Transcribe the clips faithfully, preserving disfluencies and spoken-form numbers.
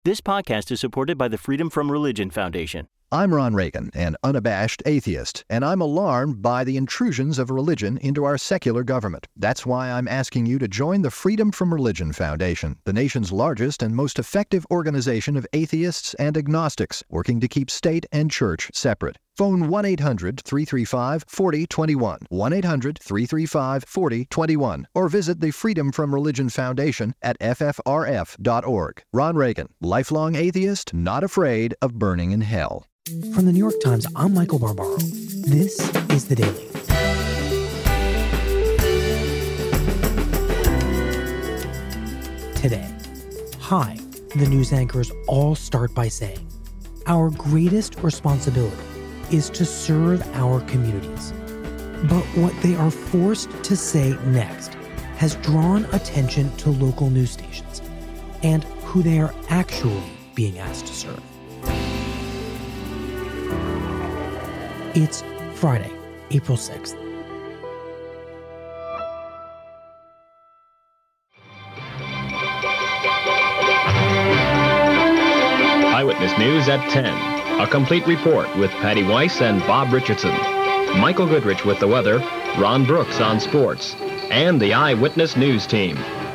This podcast is supported by the Freedom From Religion Foundation. I'm Ron Reagan, an unabashed atheist, and I'm alarmed by the intrusions of religion into our secular government. That's why I'm asking you to join the Freedom From Religion Foundation, the nation's largest and most effective organization of atheists and agnostics, working to keep state and church separate. Phone one eight hundred, three three five, four zero two one, one eight hundred, three three five, four zero two one, or visit the Freedom From Religion Foundation at f f r f dot org. Ron Reagan, lifelong atheist, not afraid of burning in hell. From the New York Times, I'm Michael Barbaro. This is The Daily. Today, hi, the news anchors all start by saying, our greatest responsibility is to serve our communities. But what they are forced to say next has drawn attention to local news stations and who they are actually being asked to serve. It's Friday, April sixth. Eyewitness News at ten. A complete report with Patty Weiss and Bob Richardson. Michael Goodrich with the weather, Ron Brooks on sports, and the Eyewitness News team.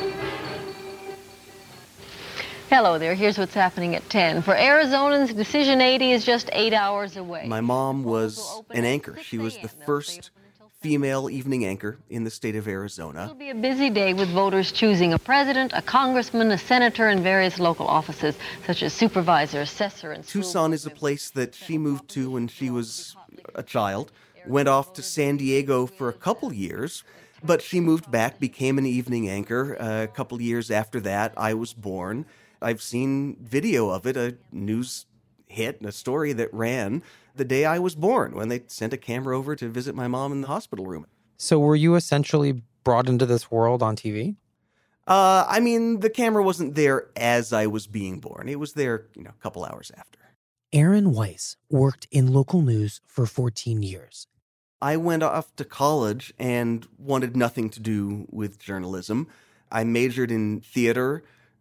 Hello there. Here's what's happening at ten. For Arizonans, Decision eighty is just eight hours away. My mom was an anchor. She was the first female evening anchor in the state of Arizona. It'll be a busy day with voters choosing a president, a congressman, a senator, and various local offices, such as supervisor, assessor, and school Tucson is a place that she moved to when she was a child. Went off to San Diego for a couple years, but she moved back, became an evening anchor. Uh, a couple years after that, I was born. I've seen video of it, a news hit, a story that ran the day I was born, when they sent a camera over to visit my mom in the hospital room. So were you essentially brought into this world on T V? Uh, I mean, the camera wasn't there as I was being born. It was there, you know, a couple hours after. Aaron Weiss worked in local news for fourteen years. I went off to college and wanted nothing to do with journalism. I majored in theater.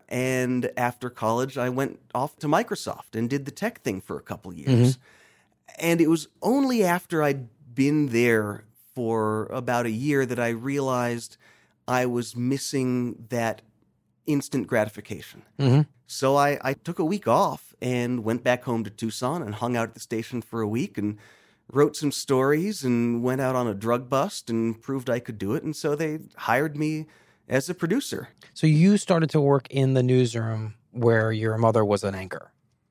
And after college, I went off to Microsoft and did the tech thing for a couple years. Mm-hmm. And it was only after I'd been there for about a year that I realized I was missing that instant gratification. Mm-hmm. So I, I took a week off and went back home to Tucson and hung out at the station for a week and wrote some stories and went out on a drug bust and proved I could do it. And so they hired me as a producer. So you started to work in the newsroom where your mother was an anchor.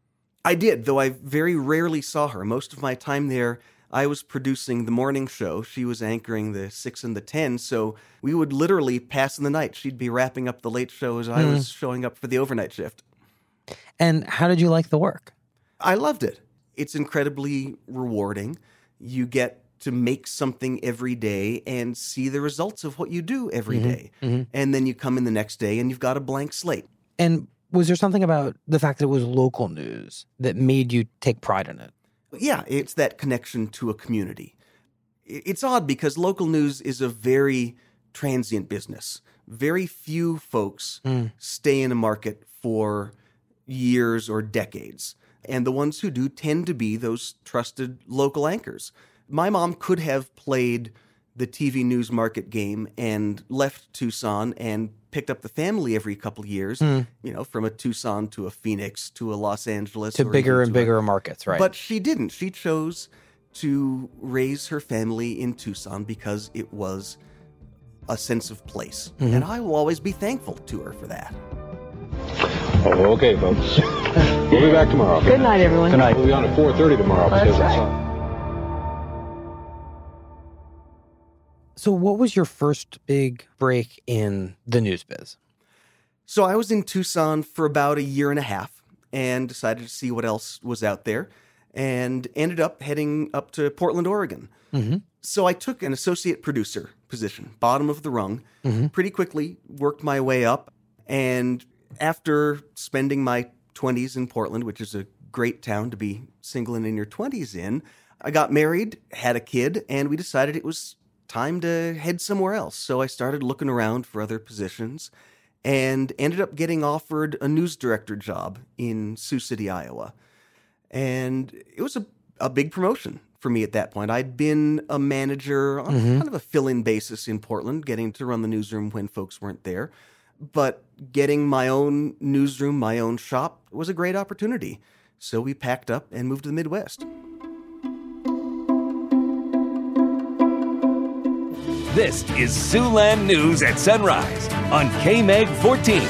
I did, though I very rarely saw her. Most of my time there, I was producing the morning show. She was anchoring the six and the ten, so we would literally pass in the night. She'd be wrapping up the late show as I mm. was showing up for the overnight shift. And how did you like the work? I loved it. It's incredibly rewarding. You get to make something every day and see the results of what you do every mm-hmm. day. Mm-hmm. And then you come in the next day and you've got a blank slate. And was there something about the fact that it was local news that made you take pride in it? Yeah, it's that connection to a community. It's odd because local news is a very transient business. Very few folks mm. stay in a market for years or decades. And the ones who do tend to be those trusted local anchors. My mom could have played the T V news market game and left Tucson and picked up the family every couple of years, mm. you know, from a Tucson to a Phoenix to a Los Angeles. To bigger and bigger markets, right? But she didn't. She chose to raise her family in Tucson because it was a sense of place. Mm-hmm. And I will always be thankful to her for that. Oh, okay, folks. We'll be back tomorrow. Good night, everyone. Good night. We'll be on at four thirty tomorrow. That's because right. So what was your first big break in the news biz? So I was in Tucson for about a year and a half and decided to see what else was out there and ended up heading up to Portland, Oregon. Mm-hmm. So I took an associate producer position, bottom of the rung, mm-hmm. pretty quickly worked my way up. And after spending my twenties in Portland, which is a great town to be single and in your twenties in, I got married, had a kid, and we decided it was time to head somewhere else. So I started looking around for other positions and ended up getting offered a news director job in Sioux City, Iowa. And it was a, a big promotion for me at that point. I'd been a manager on mm-hmm. kind of a fill-in basis in Portland, getting to run the newsroom when folks weren't there. But getting my own newsroom, my own shop, was a great opportunity. So we packed up and moved to the Midwest. This is Siouxland News at Sunrise on K M E G fourteen.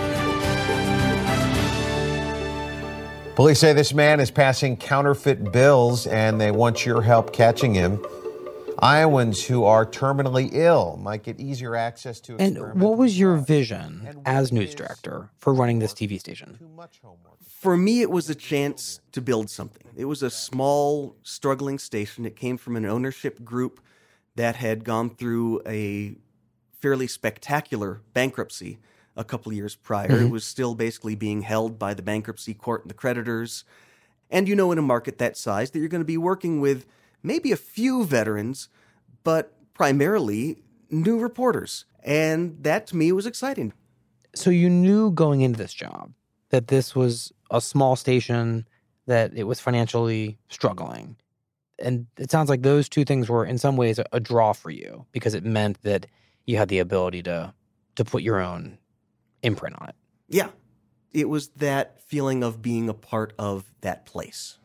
Police say this man is passing counterfeit bills and they want your help catching him. Iowans who are terminally ill might get easier access to. And what was your vision as news director for running this T V station? For me, it was a chance to build something. It was a small, struggling station. It came from an ownership group that had gone through a fairly spectacular bankruptcy a couple of years prior. Mm-hmm. It was still basically being held by the bankruptcy court and the creditors. And you know, in a market that size, that you're going to be working with maybe a few veterans, but primarily new reporters. And that, to me, was exciting. So you knew going into this job that this was a small station, that it was financially struggling. And it sounds like those two things were, in some ways, a, a draw for you, because it meant that you had the ability to to put your own imprint on it. Yeah. It was that feeling of being a part of that place.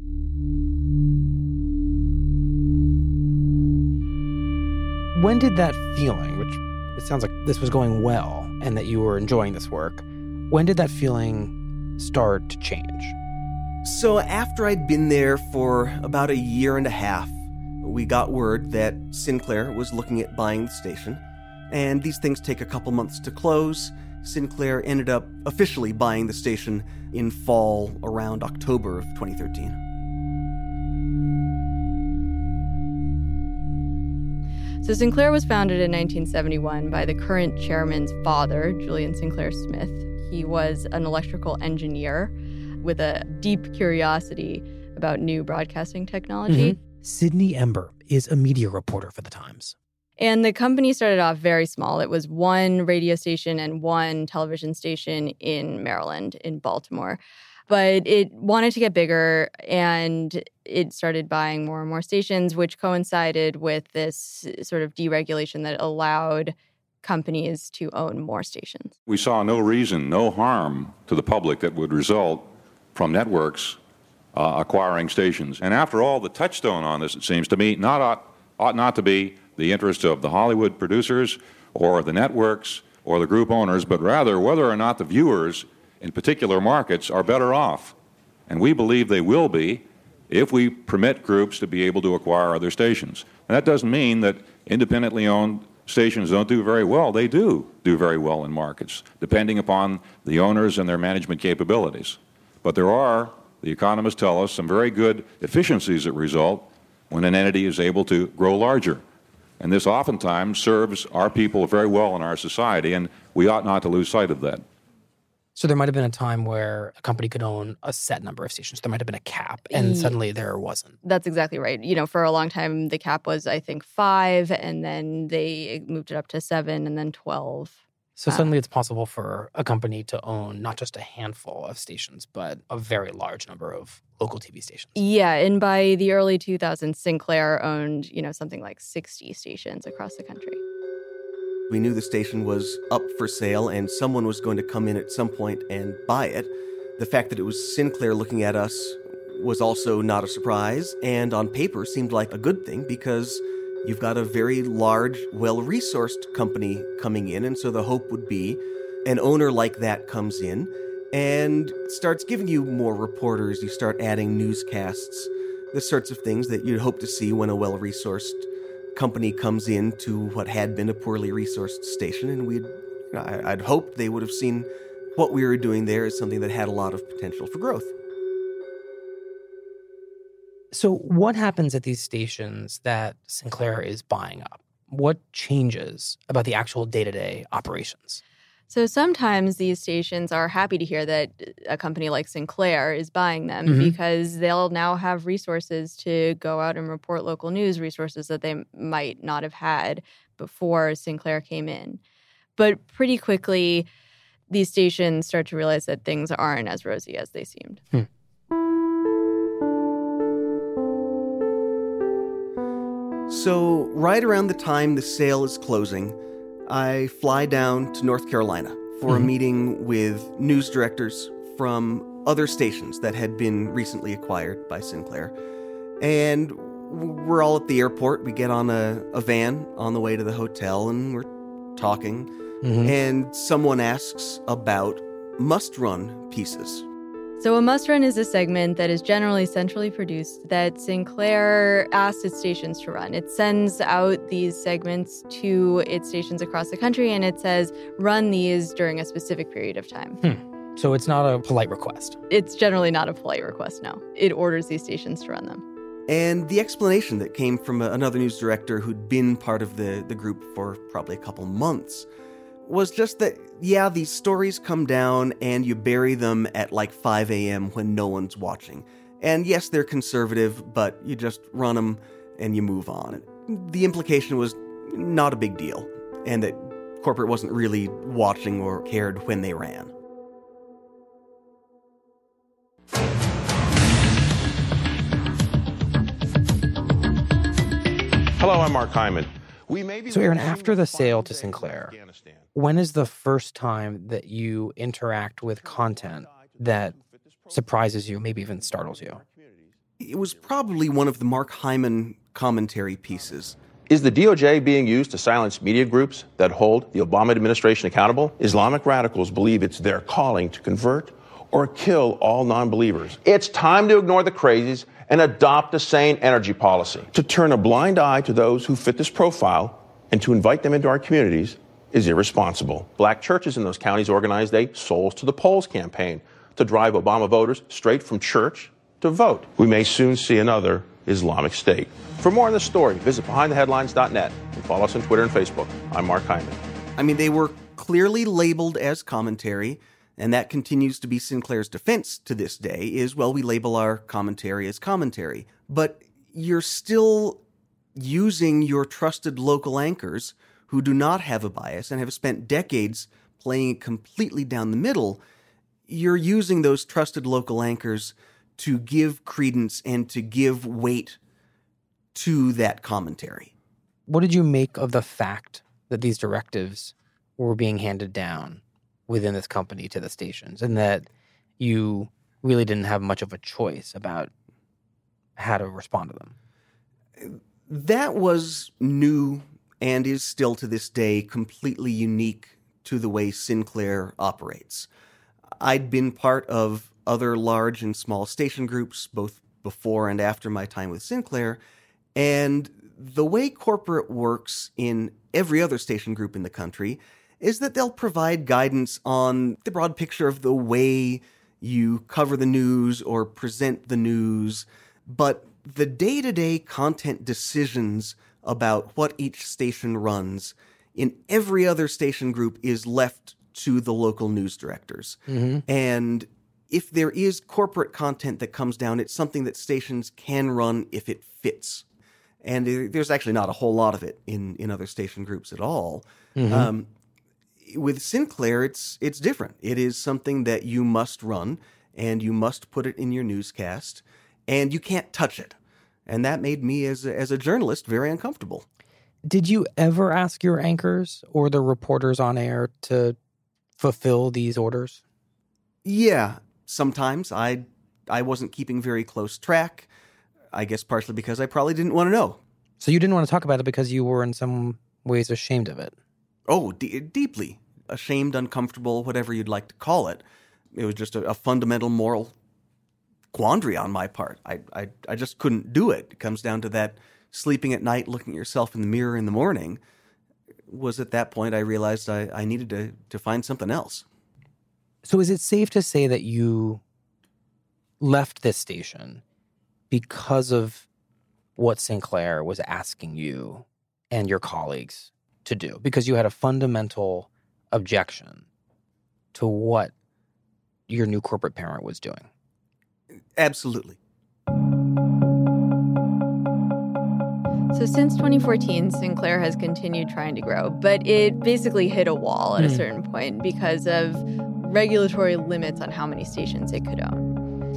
When did that feeling, which it sounds like this was going well and that you were enjoying this work, when did that feeling start to change? So after I'd been there for about a year and a half, we got word that Sinclair was looking at buying the station. And these things take a couple months to close. Sinclair ended up officially buying the station in fall around October of twenty thirteen. So Sinclair was founded in nineteen seventy-one by the current chairman's father, Julian Sinclair Smith. He was an electrical engineer with a deep curiosity about new broadcasting technology. Mm-hmm. Sydney Ember is a media reporter for The Times. And the company started off very small. It was one radio station and one television station in Maryland, in Baltimore. But it wanted to get bigger, and it started buying more and more stations, which coincided with this sort of deregulation that allowed companies to own more stations. We saw no reason, no harm to the public that would result from networks uh, acquiring stations. And after all, the touchstone on this, it seems to me, not ought, ought not to be the interest of the Hollywood producers or the networks or the group owners, but rather whether or not the viewers in particular markets are better off. And we believe they will be if we permit groups to be able to acquire other stations. And that doesn't mean that independently owned stations don't do very well. They do do very well in markets, depending upon the owners and their management capabilities. But there are, the economists tell us, some very good efficiencies that result when an entity is able to grow larger. And this oftentimes serves our people very well in our society, and we ought not to lose sight of that. So there might have been a time where a company could own a set number of stations. There might have been a cap, and yeah. suddenly there wasn't. That's exactly right. You know, for a long time, the cap was, I think, five, and then they moved it up to seven, and then twelve. So suddenly it's possible for a company to own not just a handful of stations, but a very large number of local T V stations. Yeah, and by the early two thousands, Sinclair owned, you know, something like sixty stations across the country. We knew the station was up for sale and someone was going to come in at some point and buy it. The fact that it was Sinclair looking at us was also not a surprise, and on paper seemed like a good thing because you've got a very large, well-resourced company coming in, and so the hope would be an owner like that comes in and starts giving you more reporters. You start adding newscasts, the sorts of things that you'd hope to see when a well-resourced company comes in to what had been a poorly resourced station. And we'd, I'd hoped they would have seen what we were doing there as something that had a lot of potential for growth. So what happens at these stations that Sinclair is buying up? What changes about the actual day-to-day operations? So sometimes these stations are happy to hear that a company like Sinclair is buying them mm-hmm. because they'll now have resources to go out and report local news, resources that they might not have had before Sinclair came in. But pretty quickly, these stations start to realize that things aren't as rosy as they seemed. Hmm. So right around the time the sale is closing, I fly down to North Carolina for mm-hmm. a meeting with news directors from other stations that had been recently acquired by Sinclair. And we're all at the airport. We get on a, a van on the way to the hotel, and we're talking. Mm-hmm. And someone asks about must-run pieces. So a must-run is a segment that is generally centrally produced that Sinclair asks its stations to run. It sends out these segments to its stations across the country, and it says, run these during a specific period of time. Hmm. So it's not a polite request. It's generally not a polite request, no. It orders these stations to run them. And the explanation that came from another news director who'd been part of the, the group for probably a couple months was just that, yeah, these stories come down and you bury them at like five a.m. when no one's watching. And yes, they're conservative, but you just run them and you move on. The implication was not a big deal, and that corporate wasn't really watching or cared when they ran. Hello, I'm Mark Hyman. We may be so, Aaron, after the sale to Sinclair, when is the first time that you interact with content that surprises you, maybe even startles you? It was probably one of the Mark Hyman commentary pieces. Is the D O J being used to silence media groups that hold the Obama administration accountable? Islamic radicals believe it's their calling to convert or kill all non-believers. It's time to ignore the crazies and adopt a sane energy policy. To turn a blind eye to those who fit this profile and to invite them into our communities is irresponsible. Black churches in those counties organized a Souls to the Polls campaign to drive Obama voters straight from church to vote. We may soon see another Islamic State. For more on this story, visit behind the headlines dot net and follow us on Twitter and Facebook. I'm Mark Hyman. I mean, they were clearly labeled as commentary, and that continues to be Sinclair's defense to this day, is, well, we label our commentary as commentary. But you're still using your trusted local anchors who do not have a bias and have spent decades playing it completely down the middle. You're using those trusted local anchors to give credence and to give weight to that commentary. What did you make of the fact that these directives were being handed down within this company to the stations, and that you really didn't have much of a choice about how to respond to them? That was new and is still to this day completely unique to the way Sinclair operates. I'd been part of other large and small station groups, both before and after my time with Sinclair, and the way corporate works in every other station group in the country is that they'll provide guidance on the broad picture of the way you cover the news or present the news, but the day-to-day content decisions about what each station runs in every other station group is left to the local news directors. Mm-hmm. And if there is corporate content that comes down, it's something that stations can run if it fits. And there's actually not a whole lot of it in, in other station groups at all. Mm-hmm. Um, with Sinclair, it's it's different. It is something that you must run, and you must put it in your newscast, and you can't touch it. And that made me, as a, as a journalist, very uncomfortable. Did you ever ask your anchors or the reporters on air to fulfill these orders? Yeah, sometimes. I I wasn't keeping very close track, I guess partially because I probably didn't want to know. So you didn't want to talk about it because you were in some ways ashamed of it? Oh, d- deeply. Ashamed, uncomfortable, whatever you'd like to call it. It was just a, a fundamental moral quandary on my part. I, I I just couldn't do it. It comes down to that sleeping at night, looking at yourself in the mirror in the morning. Was at that point I realized I, I needed to, to find something else. So is it safe to say that you left this station because of what Sinclair was asking you and your colleagues to do? Because you had a fundamental objection to what your new corporate parent was doing? So since twenty fourteen, Sinclair has continued trying to grow, but it basically hit a wall at mm. a certain point because of regulatory limits on how many stations it could own.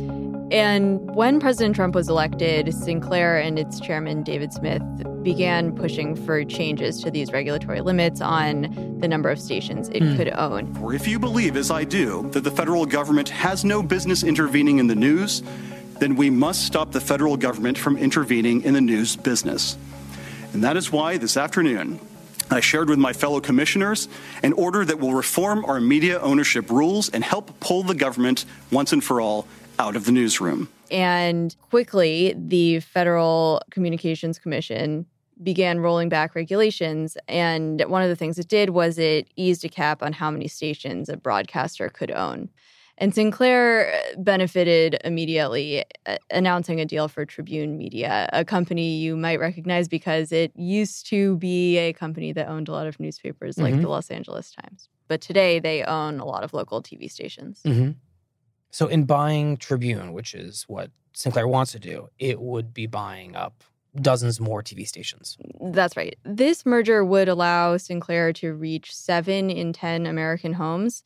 And when President Trump was elected, Sinclair and its chairman, David Smith, began pushing for changes to these regulatory limits on the number of stations it mm. could own. For if you believe, as I do, that the federal government has no business intervening in the news, then we must stop the federal government from intervening in the news business. And that is why this afternoon, I shared with my fellow commissioners an order that will reform our media ownership rules and help pull the government once and for all out of the newsroom. And quickly, the Federal Communications Commission began rolling back regulations. And one of the things it did was it eased a cap on how many stations a broadcaster could own. And Sinclair benefited immediately, uh, announcing a deal for Tribune Media, a company you might recognize because it used to be a company that owned a lot of newspapers like mm-hmm. the Los Angeles Times. But today they own a lot of local T V stations. Mm-hmm. So in buying Tribune, which is what Sinclair wants to do, it would be buying up dozens more T V stations. That's right. This merger would allow Sinclair to reach seven in ten American homes,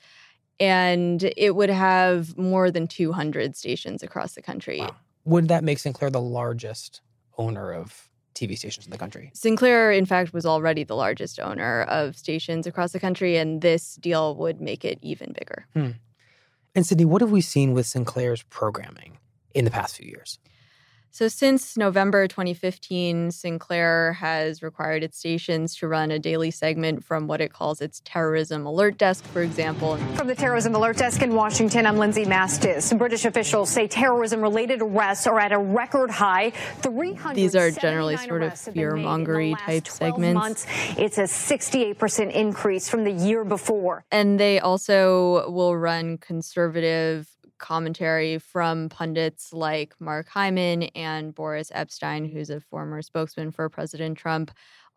and it would have more than two hundred stations across the country. Wow. Would that make Sinclair the largest owner of T V stations in the country? Sinclair, in fact, was already the largest owner of stations across the country, and this deal would make it even bigger. Hmm. And Sydney, what have we seen with Sinclair's programming in the past few years? So since November twenty fifteen, Sinclair has required its stations to run a daily segment from what it calls its Terrorism Alert Desk, for example. From the Terrorism Alert Desk in Washington, I'm Lindsay Mastis. British officials say terrorism-related arrests are at a record high. three hundred These are generally sort of fear-mongery type segments. Months. It's a sixty-eight percent increase from the year before. And they also will run conservative commentary from pundits like Mark Hyman and Boris Epshteyn, who's a former spokesman for President Trump,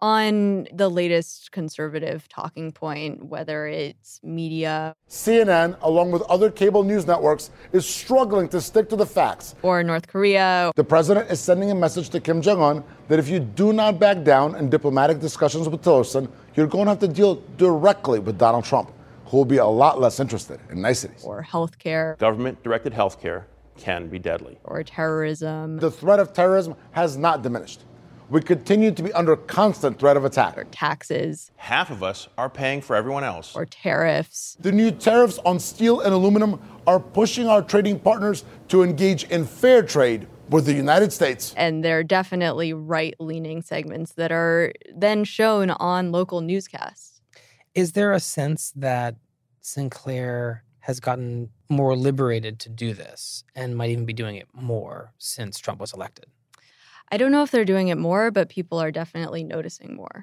on the latest conservative talking point, whether it's media. C N N, along with other cable news networks, is struggling to stick to the facts. Or North Korea. The president is sending a message to Kim Jong-un that if you do not back down in diplomatic discussions with Tillerson, you're going to have to deal directly with Donald Trump, who will be a lot less interested in niceties. Or healthcare. Government-directed healthcare can be deadly. Or terrorism. The threat of terrorism has not diminished. We continue to be under constant threat of attack. Or taxes. Half of us are paying for everyone else. Or tariffs. The new tariffs on steel and aluminum are pushing our trading partners to engage in fair trade with the United States. And they're definitely right-leaning segments that are then shown on local newscasts. Is there a sense that Sinclair has gotten more liberated to do this and might even be doing it more since Trump was elected? I don't know if they're doing it more, but people are definitely noticing more.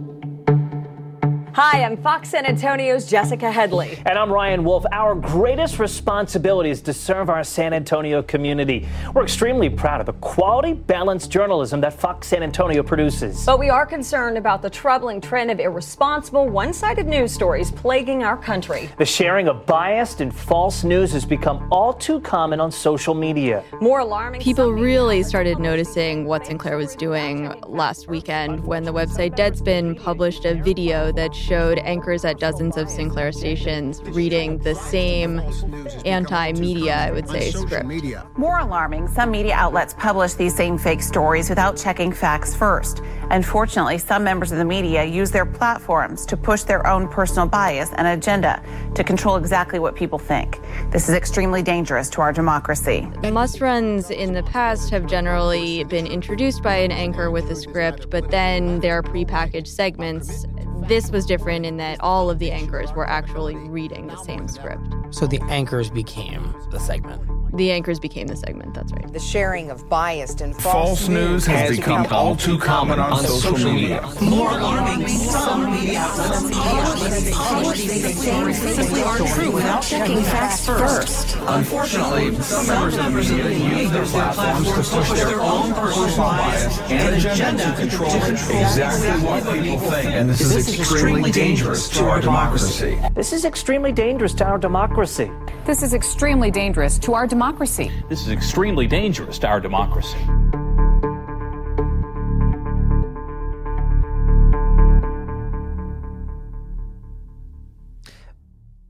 Hi, I'm Fox San Antonio's Jessica Headley. And I'm Ryan Wolf. Our greatest responsibility is to serve our San Antonio community. We're extremely proud of the quality, balanced journalism that Fox San Antonio produces. But we are concerned about the troubling trend of irresponsible, one-sided news stories plaguing our country. The sharing of biased and false news has become all too common on social media. More alarming. People really started noticing what Sinclair was doing last weekend when the website Deadspin published a video that showed anchors at dozens of Sinclair stations reading the same anti-media, I would say, script. More alarming, some media outlets publish these same fake stories without checking facts first. Unfortunately, some members of the media use their platforms to push their own personal bias and agenda to control exactly what people think. This is extremely dangerous to our democracy. Must-runs in the past have generally been introduced by an anchor with a script, but then they're prepackaged segments. This was different in that all of the anchors were actually reading the same script. So the anchors became the segment. The anchors became the segment, that's right. The sharing of biased and false, false news has, has become, become all too common on, on social, social media. media. More alarming, some media outlets publish these same fake stories without checking facts first. Unfortunately, some members of the media use their platforms to push their own personal bias and agenda to control exactly what people think. And this is extremely dangerous to our democracy. This is extremely dangerous to our democracy. This is extremely dangerous to our democracy. Democracy. This is extremely dangerous to our democracy.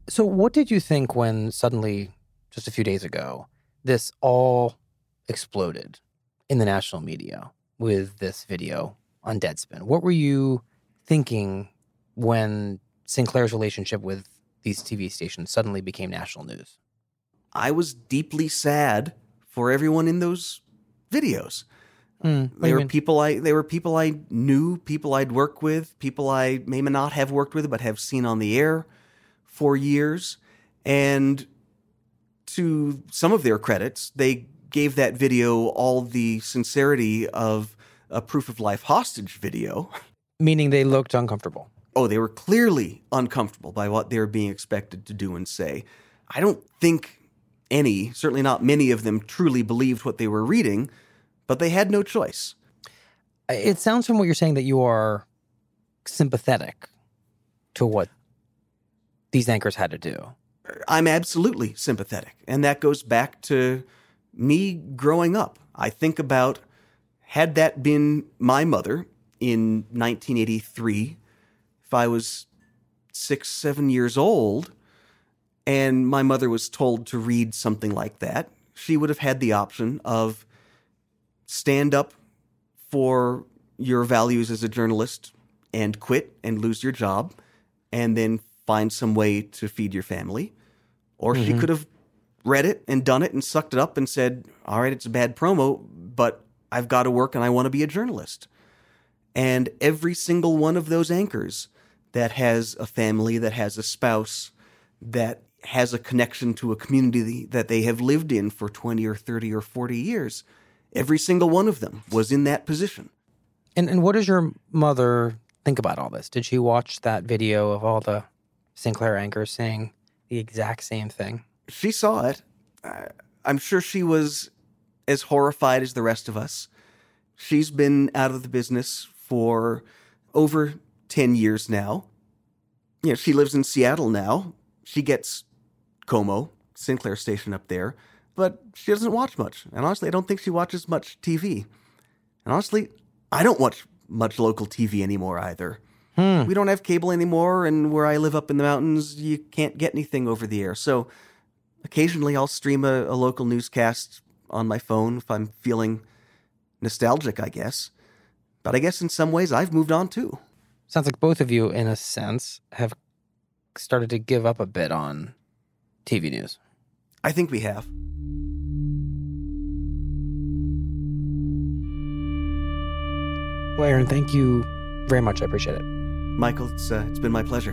So what did you think when suddenly, just a few days ago, this all exploded in the national media with this video on Deadspin? What were you thinking when Sinclair's relationship with these T V stations suddenly became national news? I was deeply sad for everyone in those videos. Mm, they were mean? people I they were people I knew, people I'd worked with, people I may not have worked with but have seen on the air for years. And to some of their credits, they gave that video all the sincerity of a proof of life hostage video. Meaning they looked uncomfortable. Oh, they were clearly uncomfortable by what they were being expected to do and say. I don't think any, certainly not many of them, truly believed what they were reading, but they had no choice. It sounds from what you're saying that you are sympathetic to what these anchors had to do. I'm absolutely sympathetic. And that goes back to me growing up. I think about, had that been my mother in nineteen eighty-three, if I was six, seven years old, and my mother was told to read something like that, she would have had the option of stand up for your values as a journalist and quit and lose your job and then find some way to feed your family. Or mm-hmm. she could have read it and done it and sucked it up and said, all right, it's a bad promo, but I've got to work and I want to be a journalist. And every single one of those anchors that has a family, that has a spouse, that has a connection to a community that they have lived in for twenty or thirty or forty years, every single one of them was in that position. And and what does your mother think about all this? Did she watch that video of all the Sinclair anchors saying the exact same thing? She saw it. Uh, I'm sure she was as horrified as the rest of us. She's been out of the business for over ten years now. You know, she lives in Seattle now. She gets KOMO, Sinclair station up there, but she doesn't watch much. And honestly, I don't think she watches much T V. And honestly, I don't watch much local T V anymore either. Hmm. We don't have cable anymore, and where I live up in the mountains, you can't get anything over the air. So occasionally I'll stream a, a local newscast on my phone if I'm feeling nostalgic, I guess. But I guess in some ways I've moved on too. Sounds like both of you, in a sense, have started to give up a bit on T V news. I think we have. Well, Aaron, thank you very much. I appreciate it. Michael, it's uh, it's been my pleasure.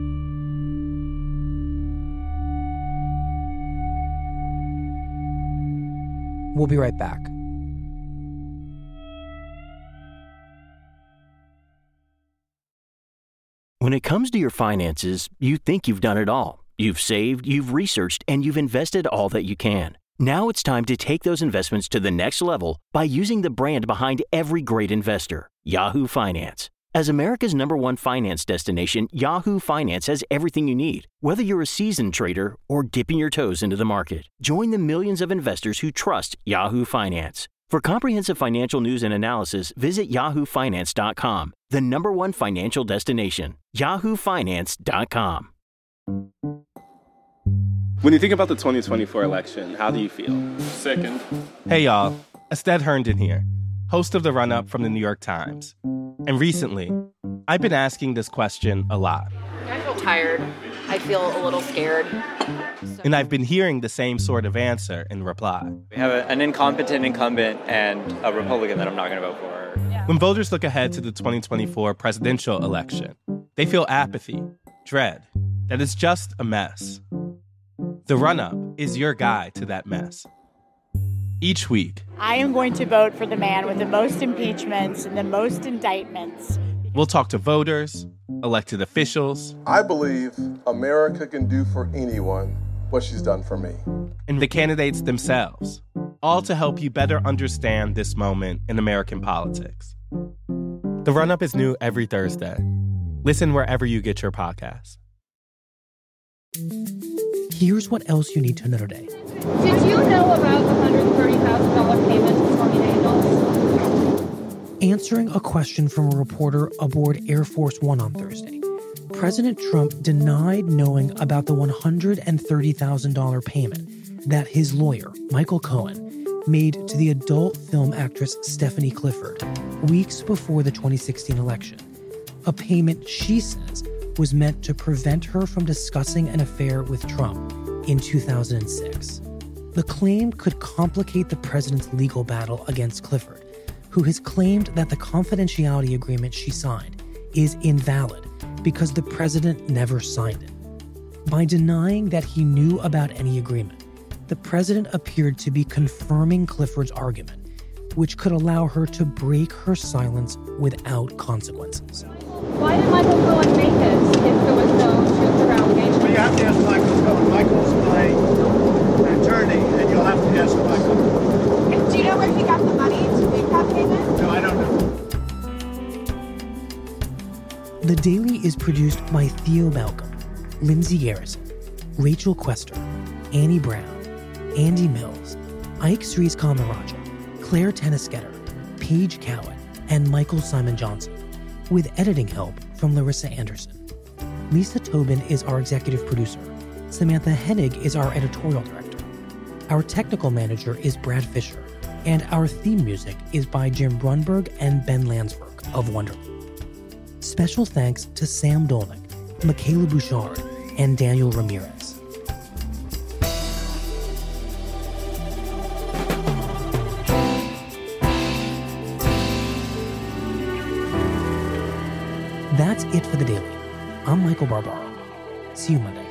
We'll be right back. When it comes to your finances, you think you've done it all. You've saved, you've researched, and you've invested all that you can. Now it's time to take those investments to the next level by using the brand behind every great investor, Yahoo Finance. As America's number one finance destination, Yahoo Finance has everything you need. Whether you're a seasoned trader or dipping your toes into the market, join the millions of investors who trust Yahoo Finance. For comprehensive financial news and analysis, visit yahoo finance dot com, the number one financial destination, yahoo finance dot com. When you think about the twenty twenty-four election, how do you feel? Sickened. Hey, y'all. Estelle Herndon here, host of The Run-Up from the New York Times. And recently, I've been asking this question a lot. I feel tired. I feel a little scared. And I've been hearing the same sort of answer in reply. We have a, an incompetent incumbent and a Republican that I'm not going to vote for. Yeah. When voters look ahead to the twenty twenty-four presidential election, they feel apathy, dread, that it's just a mess. The Run-Up is your guide to that mess. Each week, I am going to vote for the man with the most impeachments and the most indictments. We'll talk to voters, elected officials. I believe America can do for anyone what she's done for me. And the candidates themselves, all to help you better understand this moment in American politics. The Run-Up is new every Thursday. Listen wherever you get your podcasts. Here's what else you need to know today. Did you know about the one hundred thirty thousand dollars payment to Stormy Daniels? Answering a question from a reporter aboard Air Force One on Thursday. President Trump denied knowing about the one hundred thirty thousand dollars payment that his lawyer, Michael Cohen, made to the adult film actress Stephanie Clifford weeks before the twenty sixteen election, a payment she says was meant to prevent her from discussing an affair with Trump in two thousand six. The claim could complicate the president's legal battle against Clifford, who has claimed that the confidentiality agreement she signed is invalid because the president never signed it. By denying that he knew about any agreement, the president appeared to be confirming Clifford's argument, which could allow her to break her silence without consequences. Why did Michael Cohen make this if there was no truth or allegation? Well, you have to ask Michael Cohen. Michael's my attorney, and you'll have to ask Michael. Do you know where he got the money to make that payment? No, I don't know. The Daily is produced by Theo Malcolm, Lindsay Garrison, Rachel Quester, Annie Brown, Andy Mills, Ike Sries Kamaraja, Claire Tennisketter, Paige Cowan, and Michael Simon Johnson, with editing help from Larissa Anderson. Lisa Tobin is our executive producer. Samantha Hennig is our editorial director. Our technical manager is Brad Fisher, and our theme music is by Jim Brunberg and Ben Landsberg of Wonderly. Special thanks to Sam Dolnick, Michaela Bouchard, and Daniel Ramirez. That's it for The Daily. I'm Michael Barbaro. See you Monday.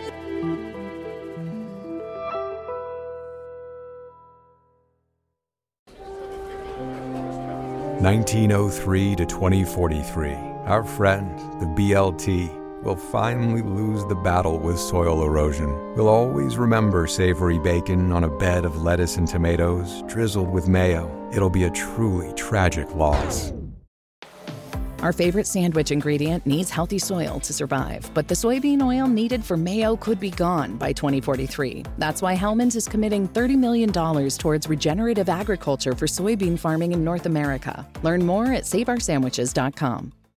nineteen oh three to twenty forty-three, our friend, the B L T, will finally lose the battle with soil erosion. We'll always remember savory bacon on a bed of lettuce and tomatoes drizzled with mayo. It'll be a truly tragic loss. Our favorite sandwich ingredient needs healthy soil to survive, but the soybean oil needed for mayo could be gone by twenty forty-three. That's why Hellmann's is committing thirty million dollars towards regenerative agriculture for soybean farming in North America. Learn more at save our sandwiches dot com.